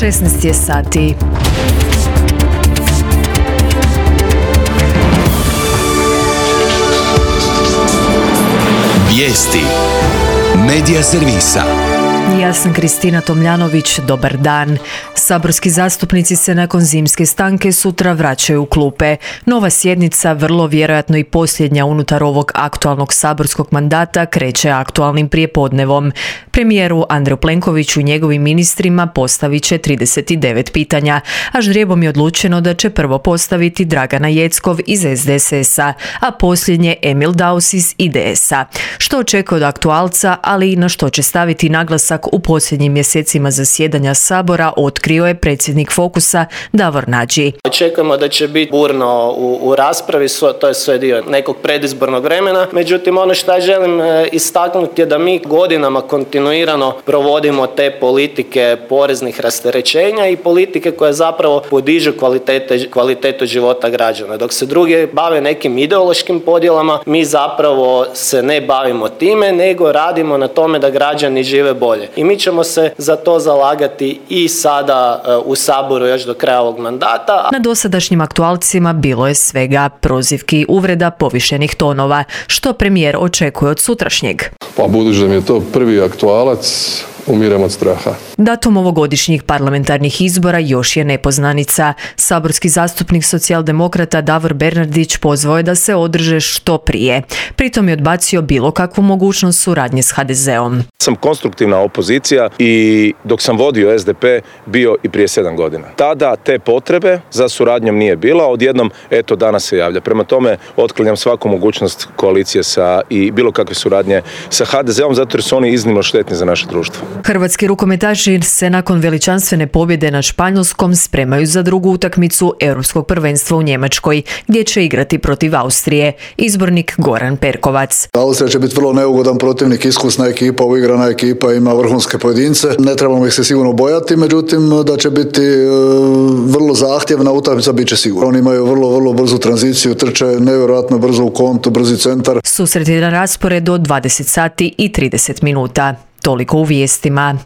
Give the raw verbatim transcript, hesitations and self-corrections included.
šesnaest je sati. Vijesti Medija servisa. Ja sam Kristina Tomljanović, dobar dan. Saborski zastupnici se nakon zimske stanke sutra vraćaju u klupe. Nova sjednica, vrlo vjerojatno i posljednja unutar ovog aktualnog saborskog mandata, kreće aktualnim prijepodnevom. Premijeru Andreju Plenkoviću i njegovim ministrima postavit će trideset devet pitanja, a ždrijebom je odlučeno da će prvo postaviti Dragana Jeckov iz S D S S-a, a posljednje Emil Daus iz I D S-a. Što očekuje od aktualca, ali i na što će staviti naglasak u posljednjim mjesecima zasjedanja Sabora, otkrio je predsjednik Fokusa Davor Nađi. Očekujemo da će biti burno u, u raspravi, to je sve dio nekog predizbornog vremena. Međutim, ono što ja želim istaknuti je da mi godinama kontinuirano provodimo te politike poreznih rasterećenja i politike koje zapravo podižu kvalitete, kvalitetu života građana. Dok se drugi bave nekim ideološkim podjelama, mi zapravo se ne bavimo time, nego radimo na tome da građani žive bolje. I mi ćemo se za to zalagati i sada u Saboru još do kraja ovog mandata. Na dosadašnjim aktualcima bilo je svega prozivki, uvreda, povišenih tonova. Što premijer očekuje od sutrašnjeg? Pa budući da mi je to prvi aktualac, umirem od straha. Datum ovogodišnjih parlamentarnih izbora još je nepoznanica. Saborski zastupnik socijaldemokrata Davor Bernardić pozvao je da se održe što prije. Pritom je odbacio bilo kakvu mogućnost suradnje s H D Z-om. Sam konstruktivna opozicija i dok sam vodio S D P bio i prije sedam godina. Tada te potrebe za suradnjom nije bila, odjednom eto danas se javlja. Prema tome otklanjam svaku mogućnost koalicije sa i bilo kakve suradnje sa H D Z-om zato jer su oni iznimno štetni za naše društvo. Hrvatski rukometaši se nakon veličanstvene pobjede nad Španjolskom spremaju za drugu utakmicu Europskog prvenstva u Njemačkoj, gdje će igrati protiv Austrije. Izbornik Goran Perkovac. Austrija će biti vrlo neugodan protivnik, iskusna ekipa, uigrana ekipa, ima vrhunske pojedince. Ne trebamo ih se sigurno bojati, međutim da će biti vrlo zahtjevna utakmica, bit će sigurno. Oni imaju vrlo, vrlo brzu tranziciju, trče nevjerojatno brzo u kontu, brzi centar. Susret je na rasporedu do dvadeset sati i trideset minuta. Toliko u vijestima.